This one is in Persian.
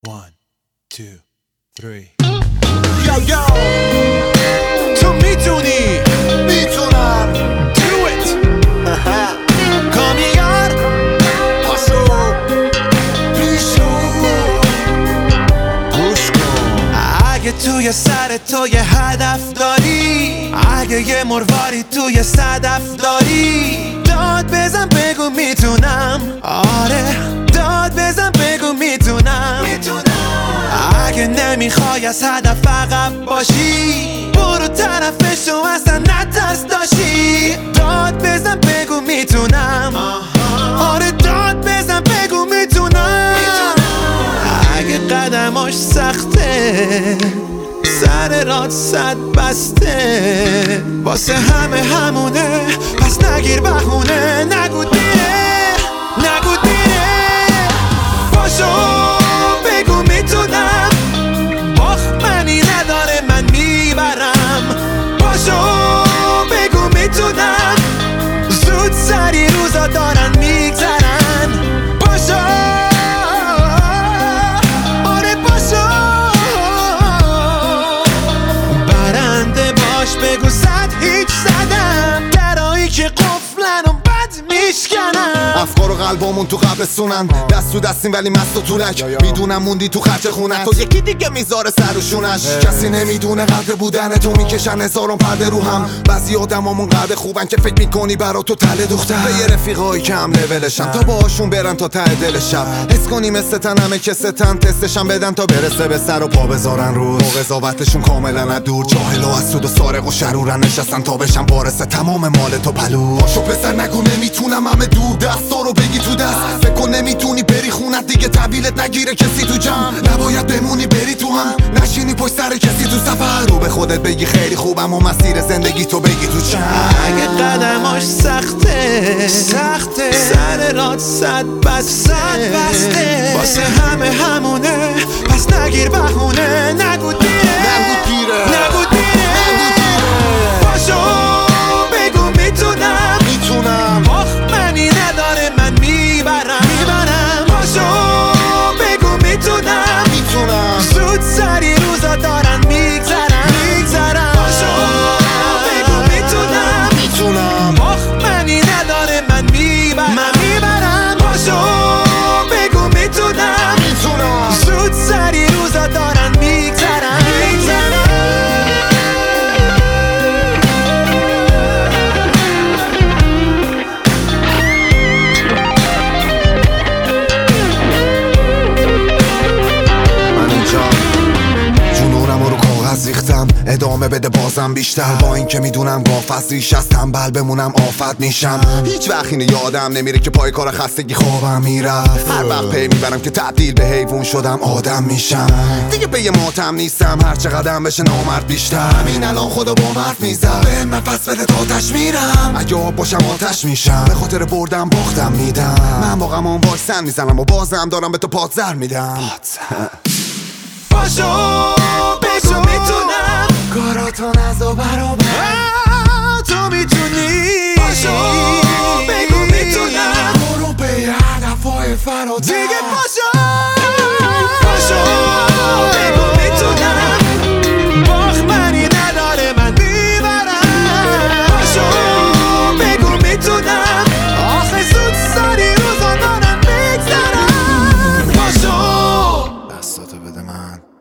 One, two, three. Yo yo تو میتونی میتونم Do it کامیار پاشو پیشو گوش کن اگه توی سر تو یه هدف داری اگه یه مرواری توی صدف داری داد بزن بگو میتونم آره داد بزن بگو میتونم اگه نمیخوای از هدف عقب باشی برو طرفشو اصلا نترس داشی داد بزن بگو میتونم آره داد بزن بگو میتونم اگه قدماش سخته سر راه صد بسته واسه همه همونه پس نگیر بهونه نگو دیره نگو دیره باشو بگو میتونم باخمنی نداره من میبرم باشو بگو میتونم زود سری روزا دارن میگذرن باشو آره باشو برنده باش بگو زد هیچ زدم درایی که قفلن و بد میشکنم افکار و قلبامون تو قبرستونن دست تو دستیم ولی مست و طولک میدونم موندی تو خرج خونت تو یکی دیگه میذاره سر و شونش کسی نمیدونه قدر بودن تو میکشن هزاران پرده رو هم بعضی آدمامون قدر خوبن که فکر میکنی برا تو تله دوختن به یه رفیقایی که هم لولشن تا باهاشون برن تا ته دل شب حس کنی مثل تن همه که ستن تستشن بدن تا برسه به سر و پا بذارن روز با قضاوتشون کاملا از دور جاهل و حسود و سارق و شرورن نشستن تا بشن وارث تمام مال تو پلو باشو پسر نگو نمیتونم همه دور دستا رو بگی تو دست فکر کن نمیتونی بری خونت دیگه تحویلت نگیره کسی تو جمع نباید بمونی بری تو هم نشینی پشت سر کسی تو سفر رو به خودت بگی خیلی خوبم و مسیر زندگی تو بگی تو چند اگه قدماش سخته سخته سر راه صد بسته واسه همه همونه پس نگیر بهونه نگو دیره نگو دیره باشو بگو میتونم باخمنی نداره من میبرم باشو بگو میتونم زود سری روزا دارن میگذرن باشو بگو میتونم باخمنی نداره من میبرم باشو بگو میتونم زود سری روزا دارن میگذرن ریختم ادامه بده بازم بیشتر با این که میدونم گافت ریش از تنبل بمونم آفت میشم هیچ وقت اینه یادم نمیره که پای کار خستگی خوابم میرفت هر وقت پی میبرم که تبدیل به حیوان شدم آدم میشم دیگه پی ماتم نیستم هر چقدر بشه نامرد بیشتر این الان خدا با مرد میزم به من پس بده آتش میرم اگه آب باشم آتش میشم به خاطر بردم باختم میدم من با غمان واکسن میزنم و بازم دارم به تو پادزر میدم باشو بگو میتونم کاراتو نزا برابر تو میتونی باشو بگو میتونم برو به هدفای فراتر دیگه باشو بگو میتونم باخمنی نداره من میبرم باشو بگو میتونم آخه زود سری روزا دارن میگذرن باشو دستاتو بده من